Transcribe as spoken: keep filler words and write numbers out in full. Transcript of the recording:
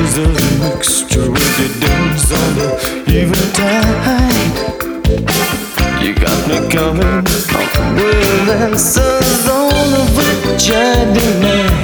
is a mixture with your days on the eventide. You got me coming up with answers on of which I deny.